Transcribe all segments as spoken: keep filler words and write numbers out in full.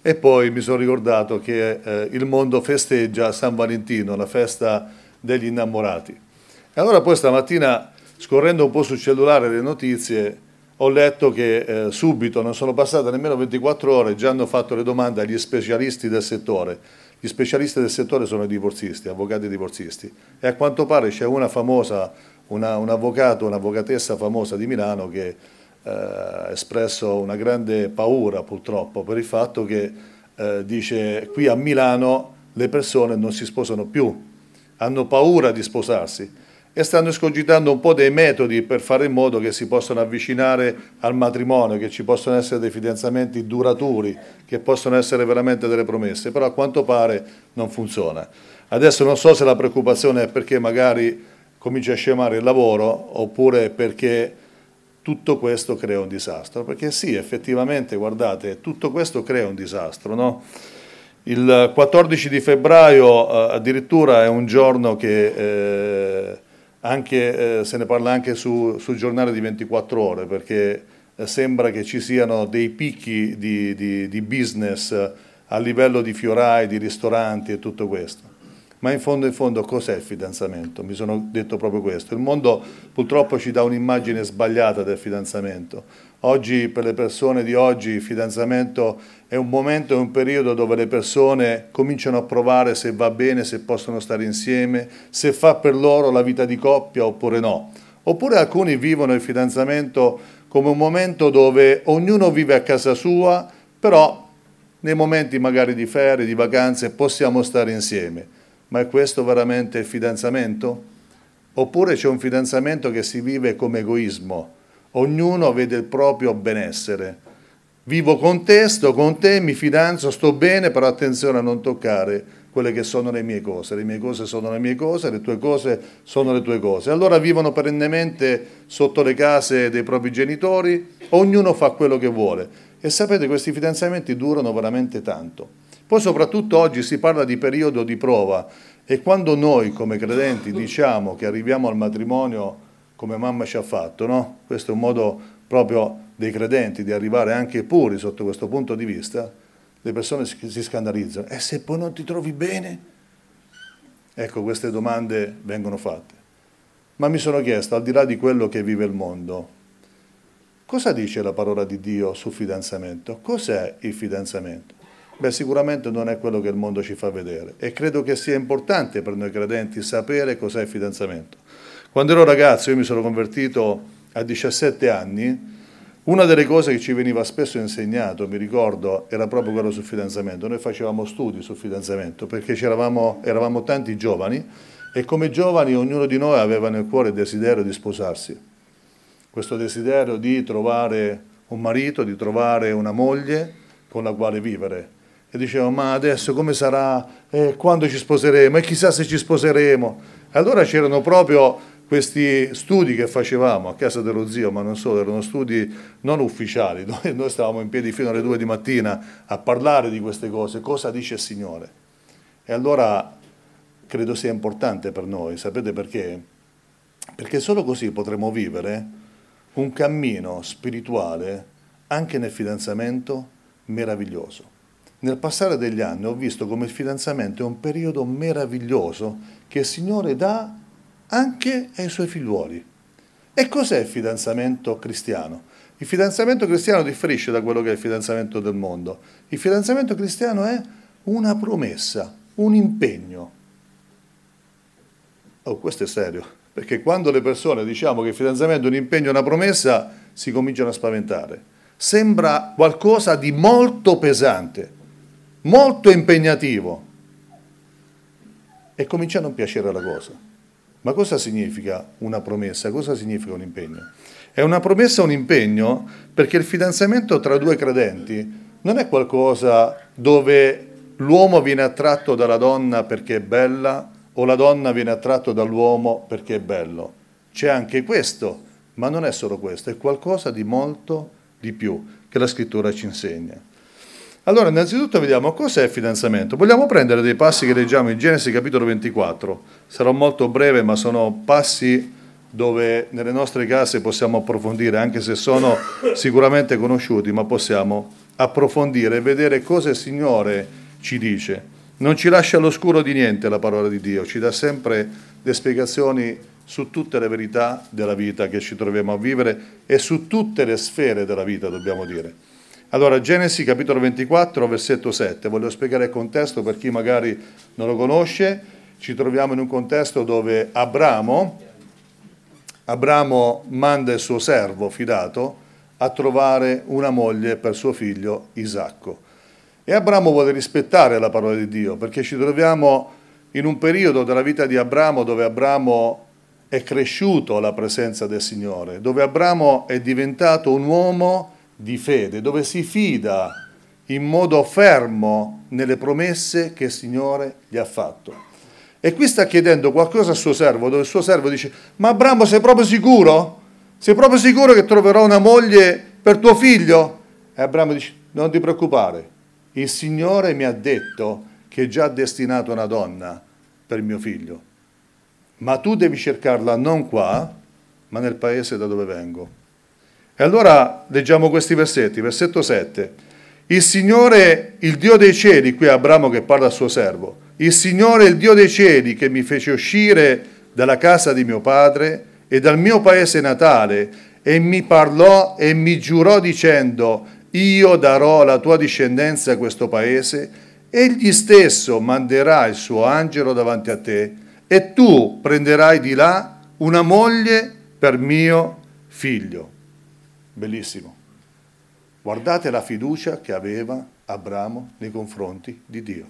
E poi mi sono ricordato che eh, il mondo festeggia San Valentino, la festa degli innamorati. E allora poi stamattina, scorrendo un po' sul cellulare le notizie, ho letto che eh, subito, non sono passate nemmeno ventiquattro ore, già hanno fatto le domande agli specialisti del settore. Gli specialisti del settore sono i divorzisti, avvocati divorzisti. E a quanto pare c'è una famosa, una, un avvocato, un'avvocatessa famosa di Milano che ha eh, espresso una grande paura purtroppo per il fatto che eh, dice qui a Milano le persone non si sposano più, hanno paura di sposarsi e stanno escogitando un po' dei metodi per fare in modo che si possano avvicinare al matrimonio, che ci possono essere dei fidanzamenti duraturi, che possono essere veramente delle promesse, però a quanto pare non funziona. Adesso non so se la preoccupazione è perché magari comincia a scemare il lavoro oppure perché tutto questo crea un disastro, perché sì, effettivamente, guardate, tutto questo crea un disastro, no? Il quattordici di febbraio eh, addirittura è un giorno che eh, anche, eh, se ne parla anche su, sul giornale di ventiquattro ore, perché eh, sembra che ci siano dei picchi di, di, di business eh, a livello di fiorai, di ristoranti e tutto questo. Ma in fondo in fondo cos'è il fidanzamento? Mi sono detto proprio questo. Il mondo purtroppo ci dà un'immagine sbagliata del fidanzamento. Oggi, per le persone di oggi, il fidanzamento è un momento, è un periodo dove le persone cominciano a provare se va bene, se possono stare insieme, se fa per loro la vita di coppia oppure no. Oppure alcuni vivono il fidanzamento come un momento dove ognuno vive a casa sua, però nei momenti magari di ferie, di vacanze, possiamo stare insieme. Ma è questo veramente il fidanzamento? Oppure c'è un fidanzamento che si vive come egoismo? Ognuno vede il proprio benessere. Vivo con te, sto con te, mi fidanzo, sto bene, però attenzione a non toccare quelle che sono le mie cose. Le mie cose sono le mie cose, le tue cose sono le tue cose. Allora vivono perennemente sotto le case dei propri genitori, ognuno fa quello che vuole. E sapete, questi fidanzamenti durano veramente tanto. Poi soprattutto oggi si parla di periodo di prova e quando noi come credenti diciamo che arriviamo al matrimonio come mamma ci ha fatto, no? Questo è un modo proprio dei credenti di arrivare anche puri sotto questo punto di vista, le persone si, si scandalizzano. E se poi non ti trovi bene? Ecco, queste domande vengono fatte. Ma mi sono chiesto, al di là di quello che vive il mondo, cosa dice la parola di Dio sul fidanzamento? Cos'è il fidanzamento? Beh, sicuramente non è quello che il mondo ci fa vedere e credo che sia importante per noi credenti sapere cos'è il fidanzamento. Quando ero ragazzo, io mi sono convertito a diciassette anni, una delle cose che ci veniva spesso insegnato, mi ricordo, era proprio quello sul fidanzamento. Noi facevamo studi sul fidanzamento perché c'eravamo, eravamo tanti giovani e come giovani ognuno di noi aveva nel cuore il desiderio di sposarsi. Questo desiderio di trovare un marito, di trovare una moglie con la quale vivere. E dicevo, ma adesso come sarà? Eh, quando ci sposeremo? E chissà se ci sposeremo. Allora c'erano proprio questi studi che facevamo a casa dello zio, ma non solo, erano studi non ufficiali, noi, noi stavamo in piedi fino alle due di mattina a parlare di queste cose, cosa dice il Signore. E allora credo sia importante per noi, sapete perché? Perché solo così potremo vivere un cammino spirituale anche nel fidanzamento meraviglioso. Nel passare degli anni ho visto come il fidanzamento è un periodo meraviglioso che il Signore dà anche ai Suoi figliuoli. E cos'è il fidanzamento cristiano? Il fidanzamento cristiano differisce da quello che è il fidanzamento del mondo. Il fidanzamento cristiano è una promessa, un impegno. Oh, questo è serio, perché quando le persone diciamo che il fidanzamento è un impegno e una promessa, si cominciano a spaventare. Sembra qualcosa di molto pesante, molto impegnativo e comincia a non piacere la cosa. Ma cosa significa una promessa? Cosa significa un impegno? È una promessa, un impegno, perché il fidanzamento tra due credenti non è qualcosa dove l'uomo viene attratto dalla donna perché è bella o la donna viene attratto dall'uomo perché è bello. C'è anche questo, ma non è solo questo, è qualcosa di molto di più che la scrittura ci insegna. Allora, innanzitutto vediamo cos'è il fidanzamento. Vogliamo prendere dei passi che leggiamo in Genesi capitolo ventiquattro. Sarò molto breve, ma sono passi dove nelle nostre case possiamo approfondire, anche se sono sicuramente conosciuti, ma possiamo approfondire e vedere cosa il Signore ci dice. Non ci lascia all'oscuro di niente la parola di Dio, ci dà sempre le spiegazioni su tutte le verità della vita che ci troviamo a vivere e su tutte le sfere della vita, dobbiamo dire. Allora, Genesi capitolo ventiquattro, versetto sette, voglio spiegare il contesto per chi magari non lo conosce. Ci troviamo in un contesto dove Abramo, Abramo manda il suo servo fidato a trovare una moglie per suo figlio Isacco. E Abramo vuole rispettare la parola di Dio, perché ci troviamo in un periodo della vita di Abramo dove Abramo è cresciuto alla presenza del Signore, dove Abramo è diventato un uomo di fede, dove si fida in modo fermo nelle promesse che il Signore gli ha fatto. E qui sta chiedendo qualcosa al suo servo, dove il suo servo dice: ma Abramo, sei proprio sicuro? Sei proprio sicuro che troverò una moglie per tuo figlio? E Abramo dice: non ti preoccupare, il Signore mi ha detto che già ha destinato una donna per mio figlio, ma tu devi cercarla non qua, ma nel paese da dove vengo. E allora leggiamo questi versetti, versetto sette. Il Signore, il Dio dei cieli, qui è Abramo che parla al suo servo, il Signore, il Dio dei cieli, che mi fece uscire dalla casa di mio padre e dal mio paese natale, e mi parlò e mi giurò dicendo: io darò alla tua discendenza a questo paese, egli stesso manderà il suo angelo davanti a te, e tu prenderai di là una moglie per mio figlio. Bellissimo. Guardate la fiducia che aveva Abramo nei confronti di Dio.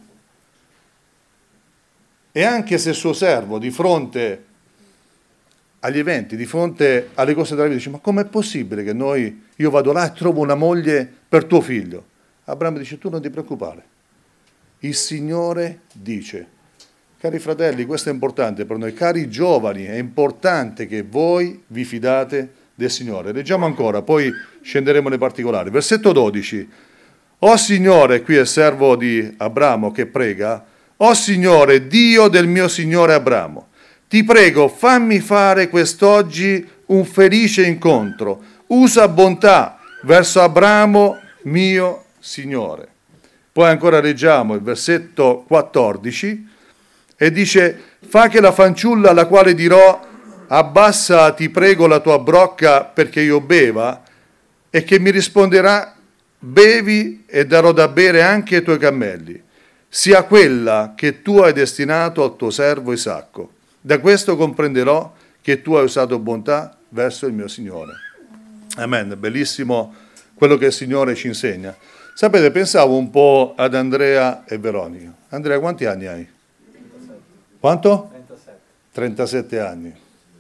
E anche se il suo servo, di fronte agli eventi, di fronte alle cose della vita, dice: ma com'è possibile che noi, io vado là e trovo una moglie per tuo figlio? Abramo dice: tu non ti preoccupare. Il Signore dice. Cari fratelli, questo è importante per noi. Cari giovani, è importante che voi vi fidate del Signore. Leggiamo ancora, poi scenderemo nei particolari. Versetto dodici. O Signore, qui è il servo di Abramo che prega: o Signore, Dio del mio Signore Abramo, ti prego, fammi fare quest'oggi un felice incontro. Usa bontà verso Abramo, mio Signore. Poi ancora leggiamo il versetto quattordici e dice: fa che la fanciulla alla quale dirò: abbassa, ti prego, la tua brocca perché io beva, e che mi risponderà: bevi e darò da bere anche ai tuoi cammelli, sia quella che tu hai destinato al tuo servo Isacco. Da questo comprenderò che tu hai usato bontà verso il mio Signore. Amen. Bellissimo quello che il Signore ci insegna. Sapete, pensavo un po' ad Andrea e Veronica. Andrea, quanti anni hai? Quanto? trentasette. trentasette anni.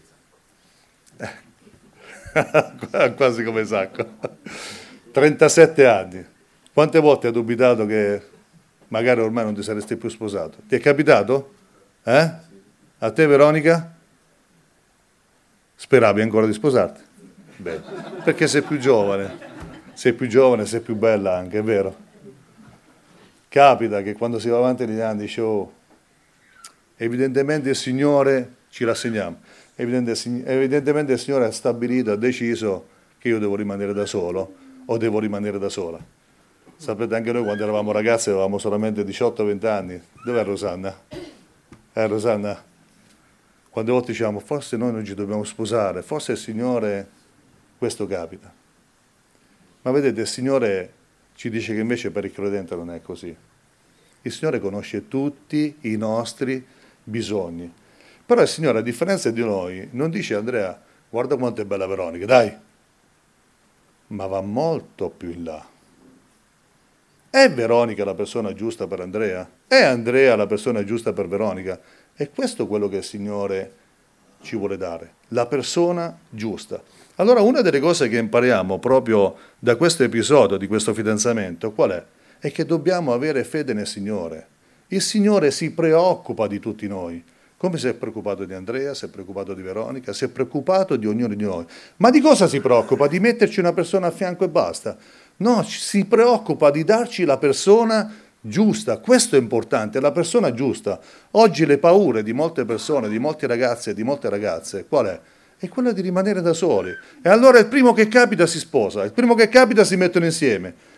Quasi come Isacco. trentasette anni. Quante volte hai dubitato che magari ormai non ti saresti più sposato? Ti è capitato? Eh? A te, Veronica? Speravi ancora di sposarti? Beh, perché sei più giovane. Sei più giovane, sei più bella anche, è vero? Capita che quando si va avanti negli anni dice: oh, evidentemente il Signore, ci rassegniamo, evidentemente il Signore ha stabilito, ha deciso che io devo rimanere da solo o devo rimanere da sola. Sapete, anche noi quando eravamo ragazzi avevamo solamente diciotto venti anni. Dov'è Rosanna? Eh, Rosanna? Quante volte diciamo: forse noi non ci dobbiamo sposare, forse il Signore, questo capita. Ma vedete, il Signore ci dice che invece per il credente non è così. Il Signore conosce tutti i nostri bisogni. Però il Signore, a differenza di noi, non dice: Andrea, guarda quanto è bella Veronica, dai. Ma va molto più in là. È Veronica la persona giusta per Andrea? È Andrea la persona giusta per Veronica? È questo quello che il Signore ci vuole dare, la persona giusta. Allora, una delle cose che impariamo proprio da questo episodio, di questo fidanzamento, qual è? È che dobbiamo avere fede nel Signore. Il Signore si preoccupa di tutti noi, come si è preoccupato di Andrea, si è preoccupato di Veronica, si è preoccupato di ognuno di noi. Ma di cosa si preoccupa? Di metterci una persona a fianco e basta? No, si preoccupa di darci la persona giusta. Questo è importante, la persona giusta. Oggi le paure di molte persone, di molti ragazzi e di molte ragazze, qual è? È quella di rimanere da soli. E allora il primo che capita si sposa, il primo che capita si mettono insieme.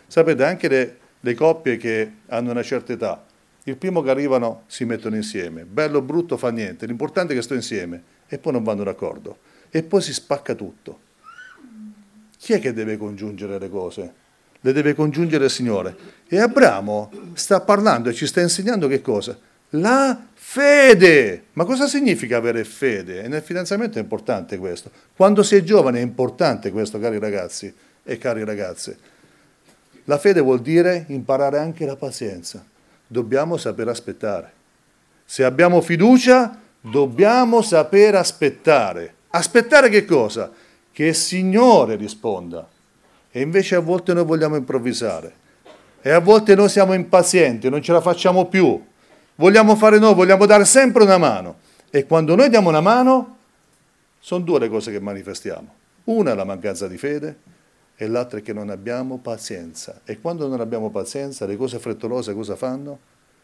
Sapete, anche le, le coppie che hanno una certa età, il primo che arrivano si mettono insieme, bello o brutto fa niente, l'importante è che sto insieme, e poi non vanno d'accordo, e poi si spacca tutto. Chi è che deve congiungere le cose? Le deve congiungere il Signore. E Abramo sta parlando e ci sta insegnando che cosa? La fede. Ma cosa significa avere fede? E nel fidanzamento è importante questo. Quando si è giovane è importante questo, cari ragazzi e cari ragazze. La fede vuol dire imparare anche la pazienza. Dobbiamo saper aspettare. Se abbiamo fiducia, dobbiamo saper aspettare. Aspettare che cosa? Che il Signore risponda. E invece a volte noi vogliamo improvvisare. E a volte noi siamo impazienti, non ce la facciamo più. Vogliamo fare noi, vogliamo dare sempre una mano. E quando noi diamo una mano, sono due le cose che manifestiamo. Una è la mancanza di fede e l'altra è che non abbiamo pazienza. E quando non abbiamo pazienza, le cose frettolose cosa fanno?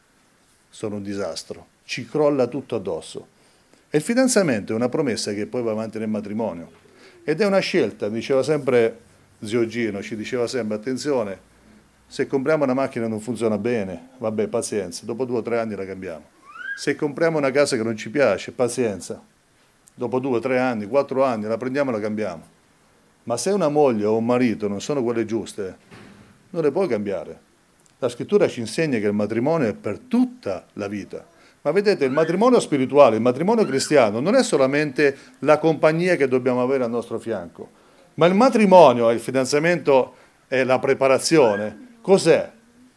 Sono un disastro. Ci crolla tutto addosso. E il fidanzamento è una promessa che poi va avanti nel matrimonio. Ed è una scelta, diceva sempre zio Gino, ci diceva sempre, attenzione, se compriamo una macchina e non funziona bene, vabbè, pazienza, dopo due o tre anni la cambiamo. Se compriamo una casa che non ci piace, pazienza, dopo due o tre anni, quattro anni, la prendiamo e la cambiamo. Ma se una moglie o un marito non sono quelle giuste, non le puoi cambiare. La scrittura ci insegna che il matrimonio è per tutta la vita. Ma vedete, il matrimonio spirituale, il matrimonio cristiano, non è solamente la compagnia che dobbiamo avere al nostro fianco, ma il matrimonio, il fidanzamento e la preparazione, cos'è?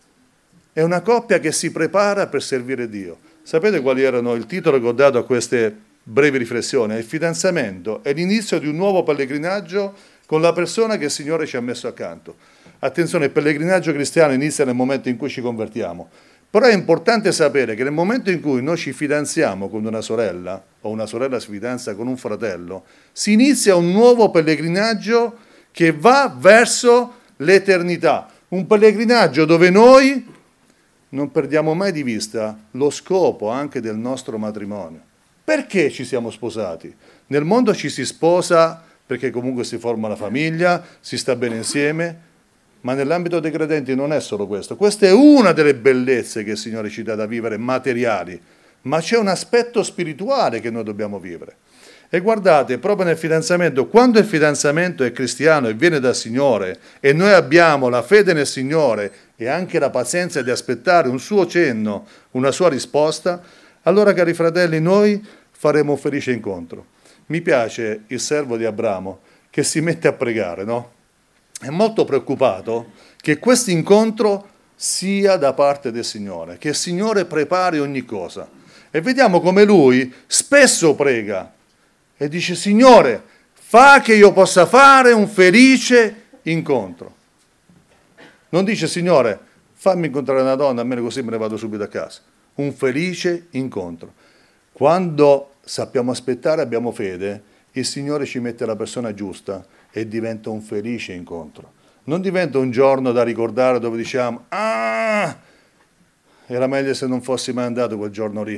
È una coppia che si prepara per servire Dio. Sapete quali erano il titolo che ho dato a queste brevi riflessioni? Il fidanzamento è l'inizio di un nuovo pellegrinaggio con la persona che il Signore ci ha messo accanto. Attenzione, il pellegrinaggio cristiano inizia nel momento in cui ci convertiamo. Però è importante sapere che nel momento in cui noi ci fidanziamo con una sorella, o una sorella si fidanza con un fratello, si inizia un nuovo pellegrinaggio che va verso l'eternità. Un pellegrinaggio dove noi non perdiamo mai di vista lo scopo anche del nostro matrimonio. Perché ci siamo sposati? Nel mondo ci si sposa perché comunque si forma la famiglia, si sta bene insieme, ma nell'ambito dei credenti non è solo questo. Questa è una delle bellezze che il Signore ci dà da vivere, materiali, ma c'è un aspetto spirituale che noi dobbiamo vivere. E guardate, proprio nel fidanzamento, quando il fidanzamento è cristiano e viene dal Signore e noi abbiamo la fede nel Signore e anche la pazienza di aspettare un suo cenno, una sua risposta, allora, cari fratelli, noi faremo un felice incontro. Mi piace il servo di Abramo che si mette a pregare, no? È molto preoccupato che questo incontro sia da parte del Signore, che il Signore prepari ogni cosa. E vediamo come lui spesso prega e dice: Signore, fa che io possa fare un felice incontro. Non dice: Signore, fammi incontrare una donna, almeno così me ne vado subito a casa. Un felice incontro. Quando sappiamo aspettare, abbiamo fede, il Signore ci mette la persona giusta e diventa un felice incontro. Non diventa un giorno da ricordare dove diciamo: ah, era meglio se non fossi mai andato quel giorno lì.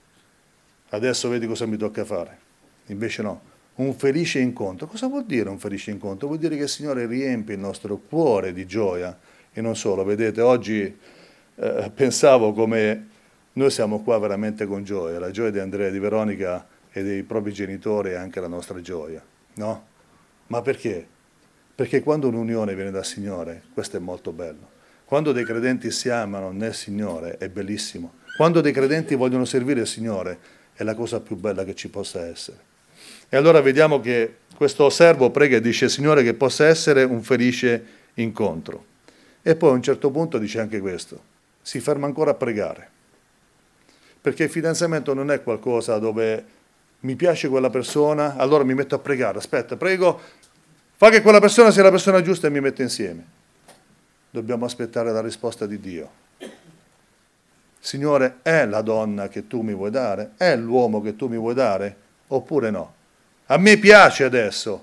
Adesso vedi cosa mi tocca fare. Invece no, un felice incontro. Cosa vuol dire un felice incontro? Vuol dire che il Signore riempie il nostro cuore di gioia. E non solo, vedete, oggi eh, pensavo come noi siamo qua veramente con gioia. La gioia di Andrea e di Veronica e dei propri genitori è anche la nostra gioia, no? Ma perché? Perché quando un'unione viene dal Signore, questo è molto bello. Quando dei credenti si amano nel Signore è bellissimo. Quando dei credenti vogliono servire il Signore è la cosa più bella che ci possa essere. E allora vediamo che questo servo prega e dice: Signore, che possa essere un felice incontro. E poi a un certo punto dice anche questo, si ferma ancora a pregare. Perché il fidanzamento non è qualcosa dove mi piace quella persona, allora mi metto a pregare, aspetta, prego, fa che quella persona sia la persona giusta e mi metto insieme. Dobbiamo aspettare la risposta di Dio. Signore, è la donna che tu mi vuoi dare? È l'uomo che tu mi vuoi dare? Oppure no? A me piace adesso,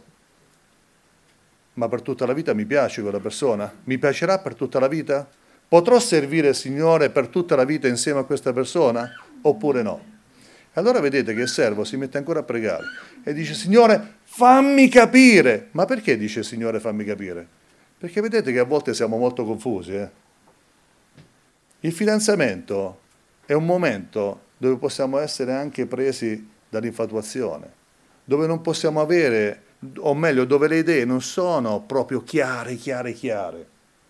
ma per tutta la vita mi piace quella persona? Mi piacerà per tutta la vita? Potrò servire il Signore per tutta la vita insieme a questa persona? Oppure no? Allora vedete che il servo si mette ancora a pregare e dice: Signore, fammi capire. Ma perché dice Signore, fammi capire? Perché vedete che a volte siamo molto confusi. Eh? Il fidanzamento è un momento dove possiamo essere anche presi dall'infatuazione, dove non possiamo avere, o meglio, dove le idee non sono proprio chiare, chiare, chiare,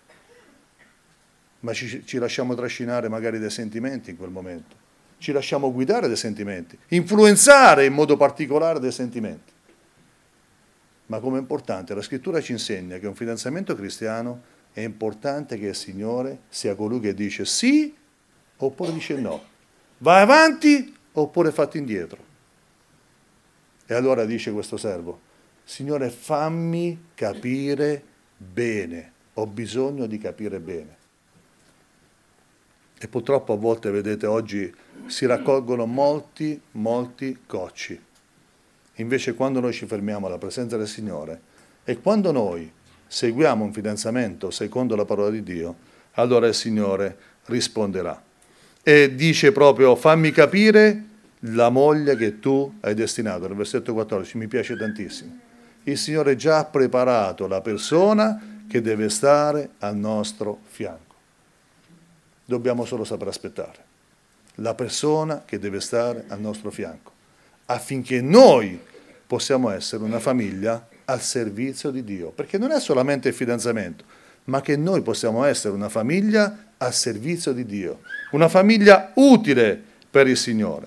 ma ci, ci lasciamo trascinare magari dai sentimenti in quel momento, ci lasciamo guidare dai sentimenti, influenzare in modo particolare dai sentimenti. Ma come è importante, la scrittura ci insegna che un fidanzamento cristiano è importante che il Signore sia colui che dice sì oppure dice no, vai avanti oppure fatti indietro. E allora dice questo servo, Signore, fammi capire bene, ho bisogno di capire bene. E purtroppo a volte, vedete, oggi si raccolgono molti, molti cocci. Invece quando noi ci fermiamo alla presenza del Signore e quando noi seguiamo un fidanzamento secondo la parola di Dio, allora il Signore risponderà. E dice proprio, fammi capire la moglie che tu hai destinato. Nel versetto quattordici mi piace tantissimo. Il Signore già ha preparato la persona che deve stare al nostro fianco. Dobbiamo solo saper aspettare. La persona che deve stare al nostro fianco, affinché noi possiamo essere una famiglia al servizio di Dio. Perché non è solamente il fidanzamento, ma che noi possiamo essere una famiglia al servizio di Dio. Una famiglia utile per il Signore.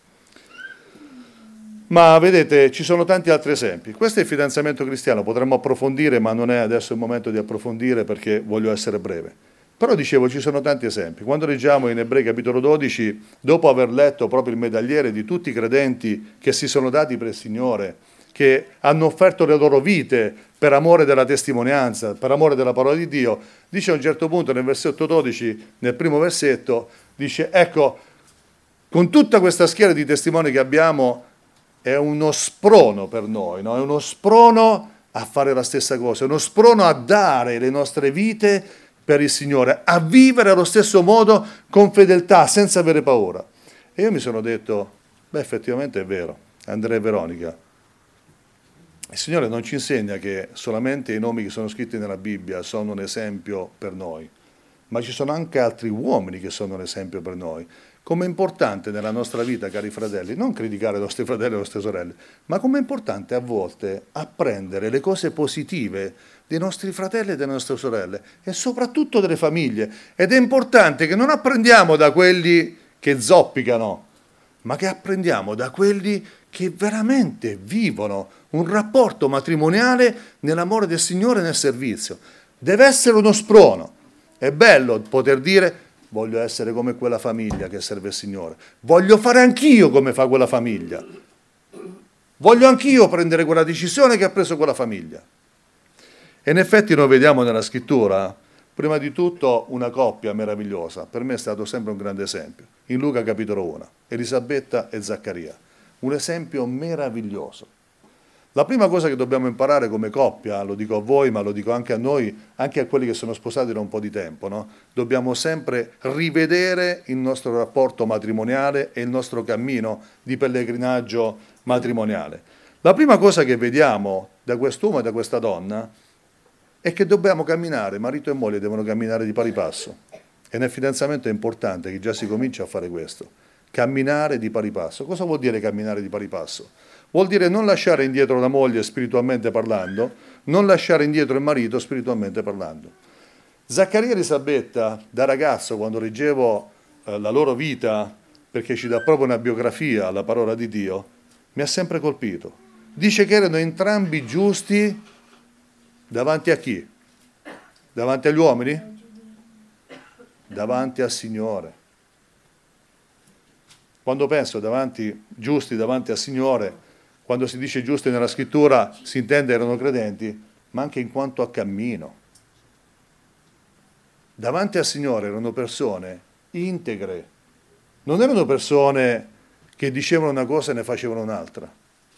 Ma vedete, ci sono tanti altri esempi. Questo è il fidanzamento cristiano, potremmo approfondire, ma non è adesso il momento di approfondire perché voglio essere breve. Però dicevo, ci sono tanti esempi. Quando leggiamo in Ebrei capitolo dodici, dopo aver letto proprio il medagliere di tutti i credenti che si sono dati per il Signore, che hanno offerto le loro vite per amore della testimonianza, per amore della parola di Dio, dice a un certo punto nel versetto dodici, nel primo versetto, dice, ecco, con tutta questa schiera di testimoni che abbiamo, è uno sprono per noi, no? È uno sprono a fare la stessa cosa, è uno sprono a dare le nostre vite per il Signore, a vivere allo stesso modo con fedeltà, senza avere paura. E io mi sono detto, beh, effettivamente è vero, Andrea e Veronica, il Signore non ci insegna che solamente i nomi che sono scritti nella Bibbia sono un esempio per noi, ma ci sono anche altri uomini che sono un esempio per noi. Come è importante nella nostra vita, cari fratelli, non criticare i nostri fratelli e le nostre sorelle, ma come è importante a volte apprendere le cose positive dei nostri fratelli e delle nostre sorelle e soprattutto delle famiglie. Ed è importante che non apprendiamo da quelli che zoppicano, ma che apprendiamo da quelli che veramente vivono un rapporto matrimoniale nell'amore del Signore e nel servizio. Deve essere uno sprono. È bello poter dire voglio essere come quella famiglia che serve il Signore. Voglio fare anch'io come fa quella famiglia. Voglio anch'io prendere quella decisione che ha preso quella famiglia. E in effetti noi vediamo nella scrittura, prima di tutto, una coppia meravigliosa. Per me è stato sempre un grande esempio. In Luca capitolo uno, Elisabetta e Zaccaria. Un esempio meraviglioso. La prima cosa che dobbiamo imparare come coppia, lo dico a voi, ma lo dico anche a noi, anche a quelli che sono sposati da un po' di tempo, no? Dobbiamo sempre rivedere il nostro rapporto matrimoniale e il nostro cammino di pellegrinaggio matrimoniale. La prima cosa che vediamo da quest'uomo e da questa donna è che dobbiamo camminare, marito e moglie devono camminare di pari passo. E nel fidanzamento è importante che già si cominci a fare questo, camminare di pari passo. Cosa vuol dire camminare di pari passo? Vuol dire non lasciare indietro la moglie spiritualmente parlando, non lasciare indietro il marito spiritualmente parlando. Zaccaria e Elisabetta, da ragazzo, quando leggevo eh, la loro vita, perché ci dà proprio una biografia alla parola di Dio, mi ha sempre colpito. Dice che erano entrambi giusti davanti a chi? Davanti agli uomini? Davanti al Signore. Quando penso davanti, giusti davanti al Signore, quando si dice giusti nella scrittura si intende erano credenti, ma anche in quanto a cammino. Davanti al Signore erano persone integre, non erano persone che dicevano una cosa e ne facevano un'altra,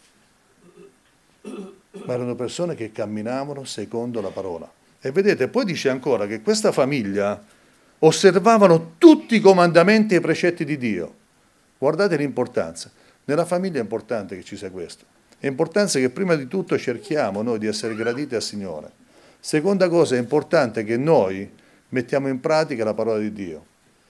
ma erano persone che camminavano secondo la parola. E vedete, poi dice ancora che questa famiglia osservavano tutti i comandamenti e i precetti di Dio. Guardate l'importanza. Nella famiglia è importante che ci sia questo. È importante che prima di tutto cerchiamo noi di essere graditi al Signore. Seconda cosa è importante che noi mettiamo in pratica la parola di Dio.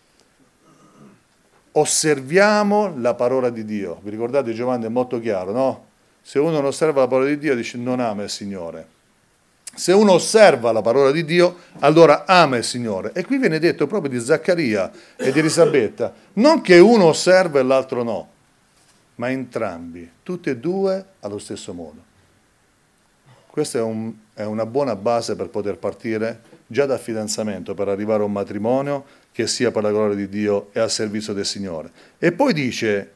Osserviamo la parola di Dio. Vi ricordate, Giovanni è molto chiaro, no? Se uno non osserva la parola di Dio, dice non ama il Signore. Se uno osserva la parola di Dio, allora ama il Signore. E qui viene detto proprio di Zaccaria e di Elisabetta, non che uno osserva e l'altro no, ma entrambi, tutti e due allo stesso modo. Questa è, un, è una buona base per poter partire già dal fidanzamento, per arrivare a un matrimonio che sia per la gloria di Dio e al servizio del Signore. E poi dice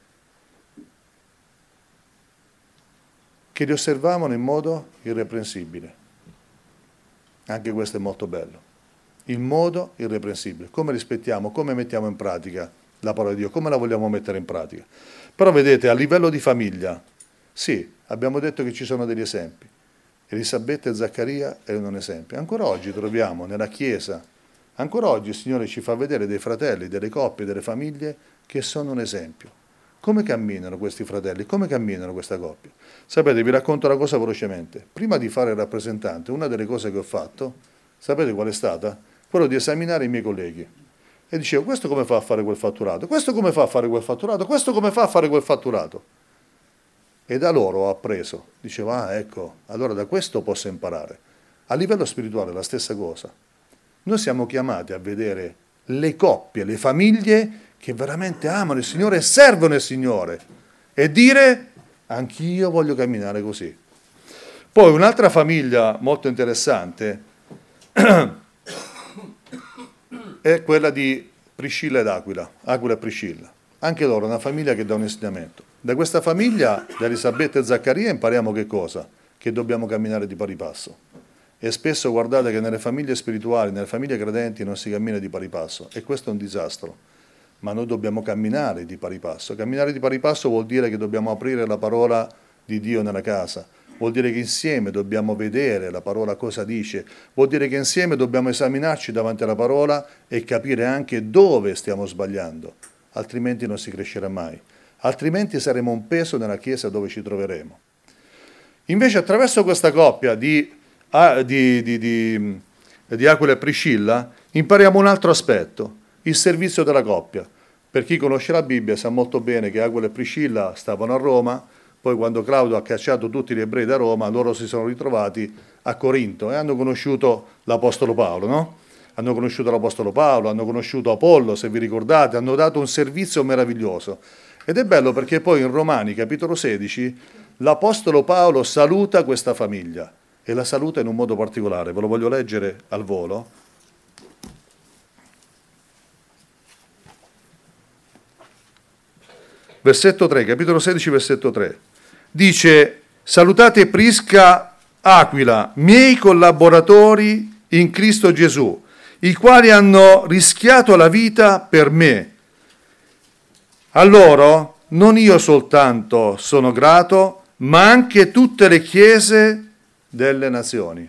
che li osservavano in modo irreprensibile. Anche questo è molto bello. Il modo irreprensibile. Come rispettiamo, come mettiamo in pratica la parola di Dio, come la vogliamo mettere in pratica. Però vedete, a livello di famiglia, sì, abbiamo detto che ci sono degli esempi. Elisabetta e Zaccaria erano un esempio. Ancora oggi troviamo nella Chiesa, ancora oggi il Signore ci fa vedere dei fratelli, delle coppie, delle famiglie che sono un esempio. Come camminano questi fratelli? Come camminano questa coppia? Sapete, vi racconto una cosa velocemente. Prima di fare il rappresentante, una delle cose che ho fatto, sapete qual è stata? Quello di esaminare i miei colleghi. E dicevo, questo come fa a fare quel fatturato? Questo come fa a fare quel fatturato? Questo come fa a fare quel fatturato? E da loro ho appreso. Dicevo, ah ecco, allora da questo posso imparare. A livello spirituale la stessa cosa. Noi siamo chiamati a vedere le coppie, le famiglie che veramente amano il Signore e servono il Signore. E dire, anch'io voglio camminare così. Poi un'altra famiglia molto interessante è quella di Priscilla ed Aquila, Aquila e Priscilla. Anche loro una famiglia che dà un insegnamento. Da questa famiglia, da Elisabetta e Zaccaria, impariamo che cosa? Che dobbiamo camminare di pari passo. E spesso guardate che nelle famiglie spirituali, nelle famiglie credenti non si cammina di pari passo. E questo è un disastro. Ma noi dobbiamo camminare di pari passo. Camminare di pari passo vuol dire che dobbiamo aprire la parola di Dio nella casa. Vuol dire che insieme dobbiamo vedere la parola cosa dice. Vuol dire che insieme dobbiamo esaminarci davanti alla parola e capire anche dove stiamo sbagliando. Altrimenti non si crescerà mai. Altrimenti saremo un peso nella Chiesa dove ci troveremo. Invece attraverso questa coppia di, di, di, di, di Aquila e Priscilla impariamo un altro aspetto, il servizio della coppia. Per chi conosce la Bibbia sa molto bene che Aquila e Priscilla stavano a Roma, poi quando Claudio ha cacciato tutti gli ebrei da Roma, loro si sono ritrovati a Corinto e hanno conosciuto l'Apostolo Paolo, no? Hanno conosciuto l'Apostolo Paolo, hanno conosciuto Apollo, se vi ricordate, hanno dato un servizio meraviglioso. Ed è bello perché poi in Romani, capitolo sedici, l'Apostolo Paolo saluta questa famiglia e la saluta in un modo particolare. Ve lo voglio leggere al volo. Versetto tre, capitolo sedici, versetto tre. Dice, salutate Prisca, Aquila, miei collaboratori in Cristo Gesù, i quali hanno rischiato la vita per me. A loro non io soltanto sono grato, ma anche tutte le chiese delle nazioni.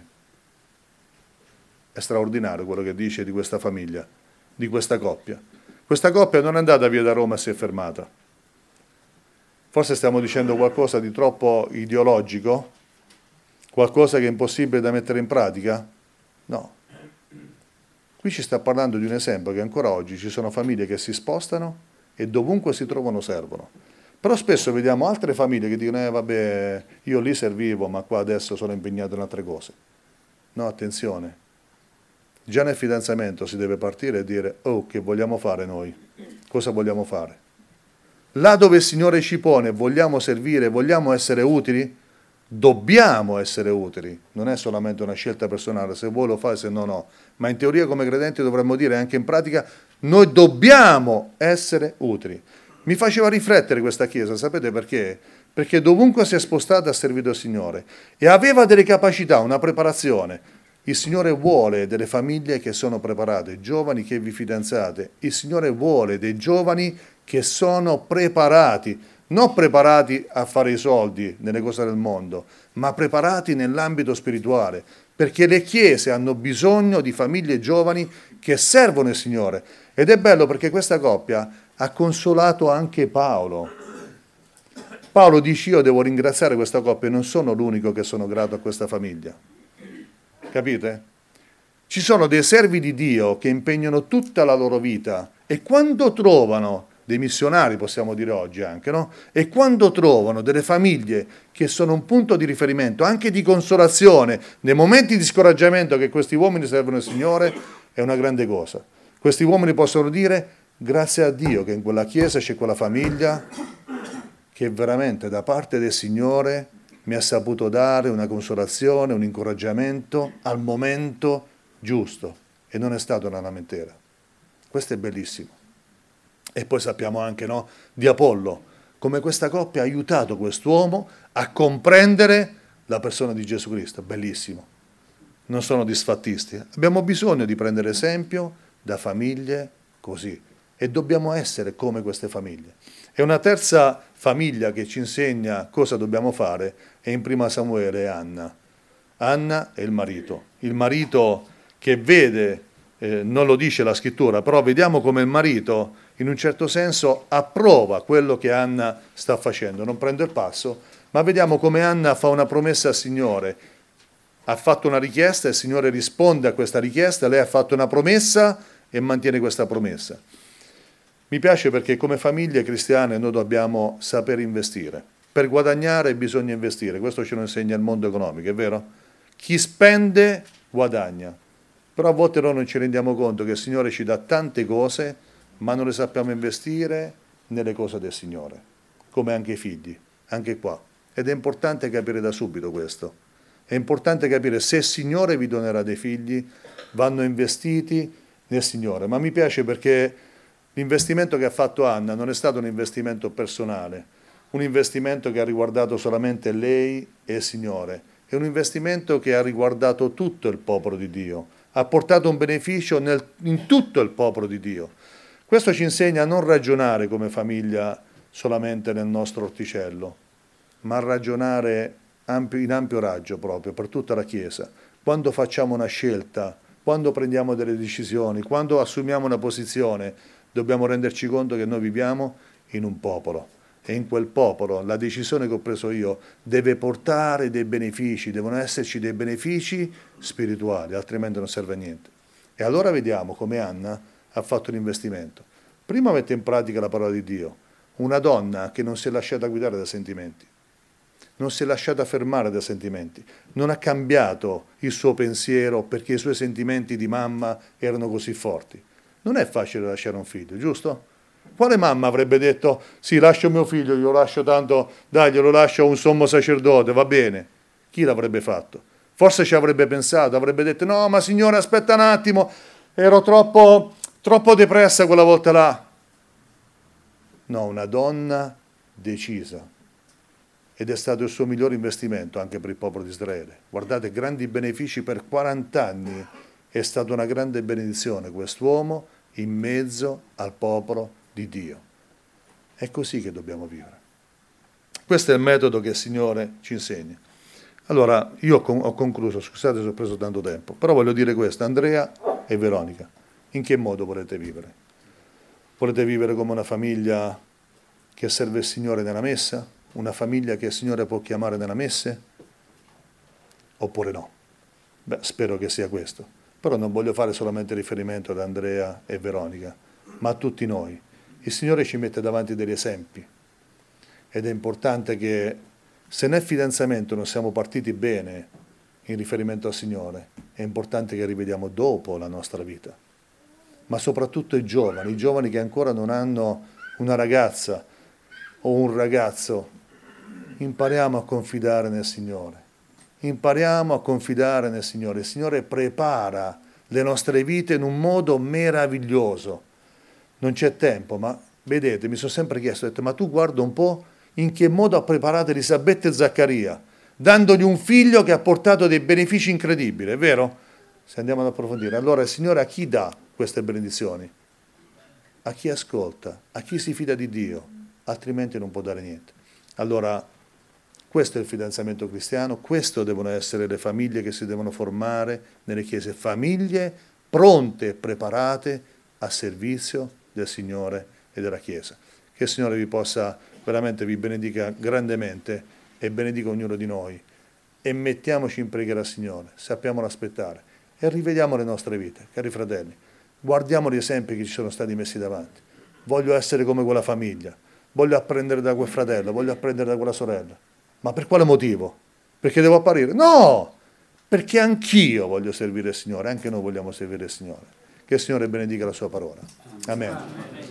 È straordinario quello che dice di questa famiglia, di questa coppia. Questa coppia non è andata via da Roma e si è fermata. Forse stiamo dicendo qualcosa di troppo ideologico, qualcosa che è impossibile da mettere in pratica? No. Qui ci sta parlando di un esempio che ancora oggi ci sono famiglie che si spostano e dovunque si trovano servono. Però spesso vediamo altre famiglie che dicono, eh vabbè, io lì servivo, ma qua adesso sono impegnato in altre cose. No, attenzione. Già nel fidanzamento si deve partire e dire, oh, che vogliamo fare noi? Cosa vogliamo fare? Là dove il Signore ci pone, vogliamo servire, vogliamo essere utili? Dobbiamo essere utili, non è solamente una scelta personale, se vuoi lo fai, se no no, ma in teoria come credenti dovremmo dire anche in pratica, noi dobbiamo essere utili. Mi faceva riflettere questa Chiesa, sapete perché? Perché dovunque si è spostata ha servito il Signore e aveva delle capacità, una preparazione. Il Signore vuole delle famiglie che sono preparate, giovani che vi fidanzate, il Signore vuole dei giovani che sono preparati, non preparati a fare i soldi nelle cose del mondo, ma preparati nell'ambito spirituale, perché le chiese hanno bisogno di famiglie giovani che servono il Signore. Ed è bello perché questa coppia ha consolato anche Paolo. Paolo dice, io devo ringraziare questa coppia e non sono l'unico che sono grato a questa famiglia. capite? Ci sono dei servi di Dio che impegnano tutta la loro vita e quando trovano, dei missionari possiamo dire oggi anche, no? E quando trovano delle famiglie che sono un punto di riferimento, anche di consolazione, nei momenti di scoraggiamento che questi uomini servono il Signore, è una grande cosa. Questi uomini possono dire, grazie a Dio che in quella chiesa c'è quella famiglia che veramente da parte del Signore mi ha saputo dare una consolazione, un incoraggiamento al momento giusto e non è stata una lamentela. Questo è bellissimo. E poi sappiamo anche, no, di Apollo, come questa coppia ha aiutato quest'uomo a comprendere la persona di Gesù Cristo. Bellissimo. Non sono disfattisti. Abbiamo bisogno di prendere esempio da famiglie così e dobbiamo essere come queste famiglie. E una terza famiglia che ci insegna cosa dobbiamo fare è in primo Samuele Anna. Anna è il marito. Il marito che vede, eh, non lo dice la scrittura, però vediamo come il marito in un certo senso approva quello che Anna sta facendo. Non prende il passo, ma vediamo come Anna fa una promessa al Signore. Ha fatto una richiesta, il Signore risponde a questa richiesta, lei ha fatto una promessa e mantiene questa promessa. Mi piace perché come famiglie cristiane noi dobbiamo saper investire. Per guadagnare bisogna investire, questo ce lo insegna il mondo economico, è vero? Chi spende guadagna, però a volte noi non ci rendiamo conto che il Signore ci dà tante cose, ma non le sappiamo investire nelle cose del Signore, come anche i figli, anche qua. Ed è importante capire da subito questo. È importante capire se il Signore vi donerà dei figli, vanno investiti nel Signore. Ma mi piace perché l'investimento che ha fatto Anna non è stato un investimento personale, un investimento che ha riguardato solamente lei e il Signore. È un investimento che ha riguardato tutto il popolo di Dio, ha portato un beneficio nel, in tutto il popolo di Dio. Questo ci insegna a non ragionare come famiglia solamente nel nostro orticello, ma a ragionare ampio, in ampio raggio proprio per tutta la Chiesa. Quando facciamo una scelta, quando prendiamo delle decisioni, quando assumiamo una posizione, dobbiamo renderci conto che noi viviamo in un popolo e in quel popolo la decisione che ho preso io deve portare dei benefici, devono esserci dei benefici spirituali, altrimenti non serve a niente. E allora vediamo come Anna ha fatto un investimento. Prima mette in pratica la parola di Dio, una donna che non si è lasciata guidare dai sentimenti, non si è lasciata fermare dai sentimenti, non ha cambiato il suo pensiero perché i suoi sentimenti di mamma erano così forti. Non è facile lasciare un figlio, giusto? Quale mamma avrebbe detto, sì, lascio mio figlio, glielo lascio tanto, dai, glielo lascio a un sommo sacerdote, va bene. Chi l'avrebbe fatto? Forse ci avrebbe pensato, avrebbe detto, no, ma signore, aspetta un attimo, ero troppo, troppo depressa quella volta là. No, una donna decisa. Ed è stato il suo migliore investimento anche per il popolo di Israele. Guardate, grandi benefici per quaranta anni. È stata una grande benedizione quest'uomo in mezzo al popolo di Dio. È così che dobbiamo vivere. Questo è il metodo che il Signore ci insegna. Allora, io ho concluso, scusate se ho preso tanto tempo, però voglio dire questo, Andrea e Veronica, in che modo volete vivere? Volete vivere come una famiglia che serve il Signore nella messa? Una famiglia che il Signore può chiamare nella messe? Oppure no? Beh, spero che sia questo. Però non voglio fare solamente riferimento ad Andrea e Veronica, ma a tutti noi. Il Signore ci mette davanti degli esempi ed è importante che se nel fidanzamento non siamo partiti bene in riferimento al Signore, è importante che rivediamo dopo la nostra vita. Ma soprattutto i giovani, i giovani che ancora non hanno una ragazza o un ragazzo, impariamo a confidare nel Signore. Impariamo a confidare nel Signore. Il Signore prepara le nostre vite in un modo meraviglioso. Non c'è tempo, ma vedete, mi sono sempre chiesto, ho detto, ma tu guarda un po' in che modo ha preparato Elisabetta e Zaccaria, dandogli un figlio che ha portato dei benefici incredibili, è vero? Se andiamo ad approfondire. Allora il Signore a chi dà queste benedizioni? A chi ascolta, a chi si fida di Dio, altrimenti non può dare niente. Allora, questo è il fidanzamento cristiano, questo devono essere le famiglie che si devono formare nelle chiese, famiglie pronte e preparate a servizio del Signore e della Chiesa. Che il Signore vi possa veramente, vi benedica grandemente e benedica ognuno di noi. e mettiamoci in preghiera al Signore, sappiamolo aspettare e rivediamo le nostre vite, cari fratelli. Guardiamo gli esempi che ci sono stati messi davanti. Voglio essere come quella famiglia, voglio apprendere da quel fratello, voglio apprendere da quella sorella. Ma per quale motivo? Perché devo apparire? No! Perché anch'io voglio servire il Signore, anche noi vogliamo servire il Signore. Che il Signore benedica la sua parola. Amen.